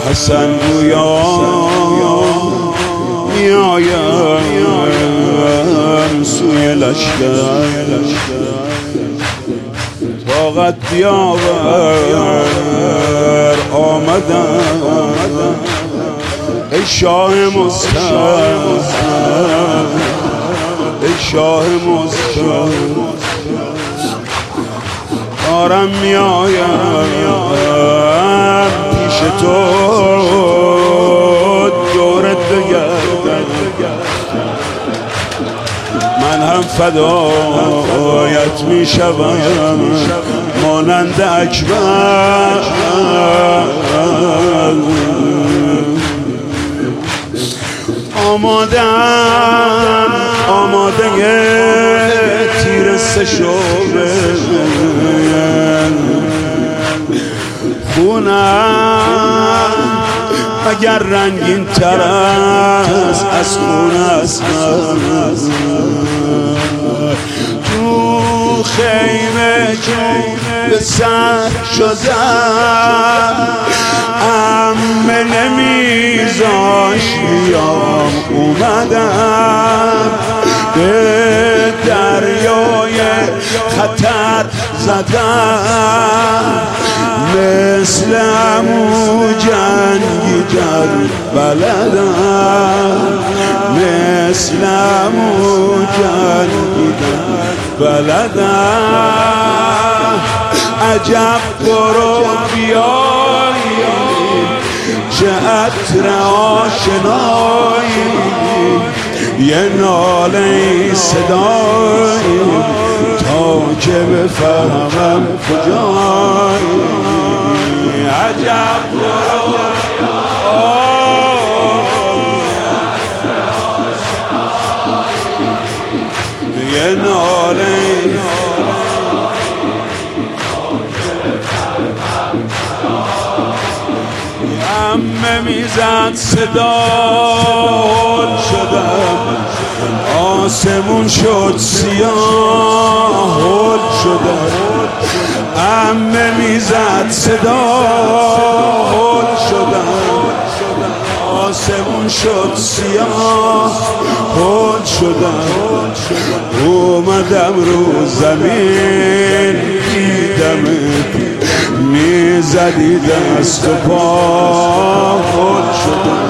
حسن گویا میایم سوی لشکر طاقت بیاور آمدم ای شاه مستم ای شاه مستم دارم میایم پیش تو دورت بگردم من هم فدایت میشوم مانند اکبر آماده تیر سشوبه خونم اگر رنگین تر است از خون است تو خیمه به سر شدم عمه نمیذاش بیام اومدم به دریای خطر زدم مثل عمو جنگی در بلدم مثل عمو جنگی در بلدم عجب برو بیایی چه عطر آشنایی یه ناله صدایی تا که بفهمم کجایی عجب برو یه ناله عمه میزد صدا هل شدم آسمون شد سیاه هل شدم عمه میزد صدا هل شدم آسمون شد سیاه هل شدم اومدم رو زمین دیدمت میزدی دست و پا خود شدم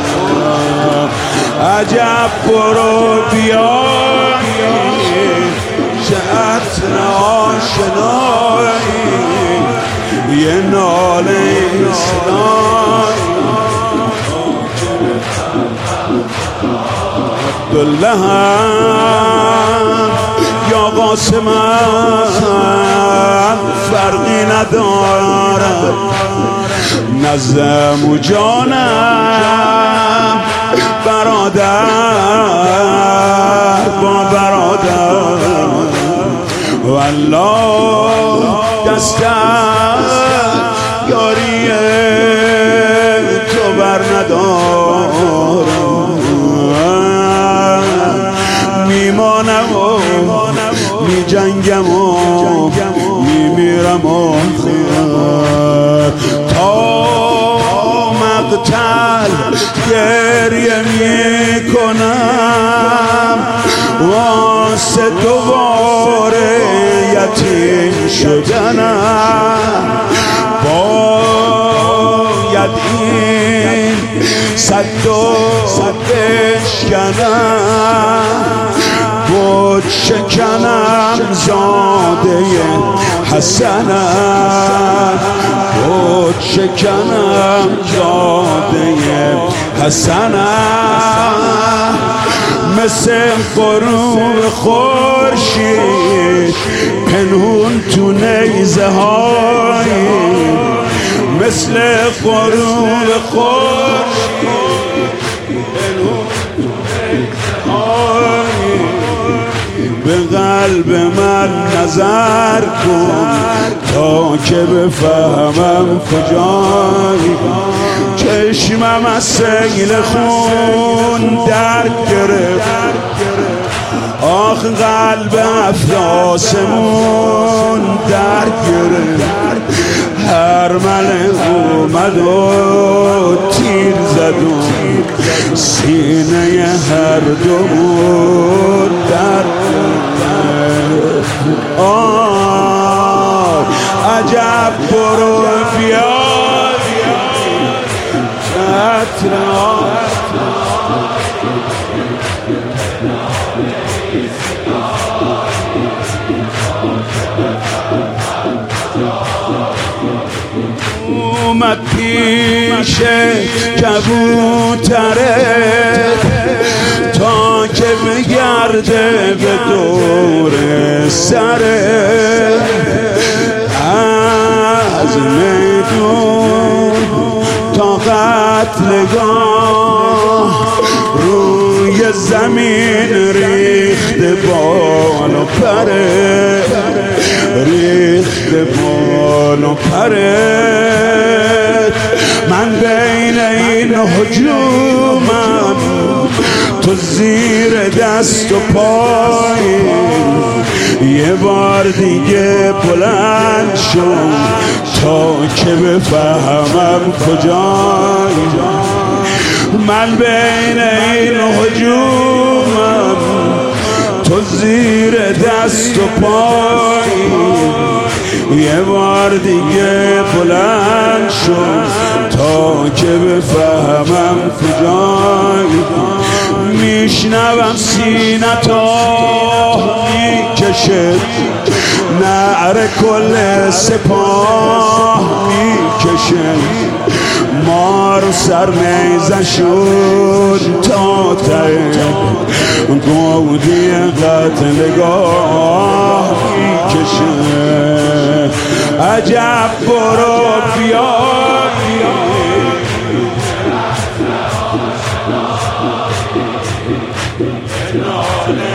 عجب برو بیایی چه عطر آشنایی یه ناله صدایی عبدالله هم یا قاسم فرقی ندارد نظم و جانم برادر با برادر والله دستم یاری تو بر ندارم میمانم و می جنگم و میمیرم تا مقتل گریه میکنم واسه دوباره یتیم شدنم باید این صد و بشکنم بود شکنم زاده حسنم بود شکنم زاده حسنم مثل غروب خورشید پنهون تو نیزه های مثل غروب خورشید پنهون تو نیزه های به قلب من نظر کن تا که بفهمم کجایی چشمم از سیل خون درد گرفت آخ قلب افلاسمون درد گرفت هر ملک اومد و مردمون در عجب برو بیاد اومد پیش کبوتره تا که بگرده به دور سره از میدون تا قتلگاه روی زمین ریخته بال و پره ریخته بال و پره من بین این هجومم تو زیر دست و پای یه بار دیگه بلند شو تا که بفهمم کجای من بین این هجومم تو زیر دست و پای یه بار دیگه بلند شو تا که بفهمم کجای میشنوم سینت میکشه نعره کل سپاه میکشه ما رو سر نیزه شد تا ته گودی قتلگاه میکشه عجب برو بیاد ناله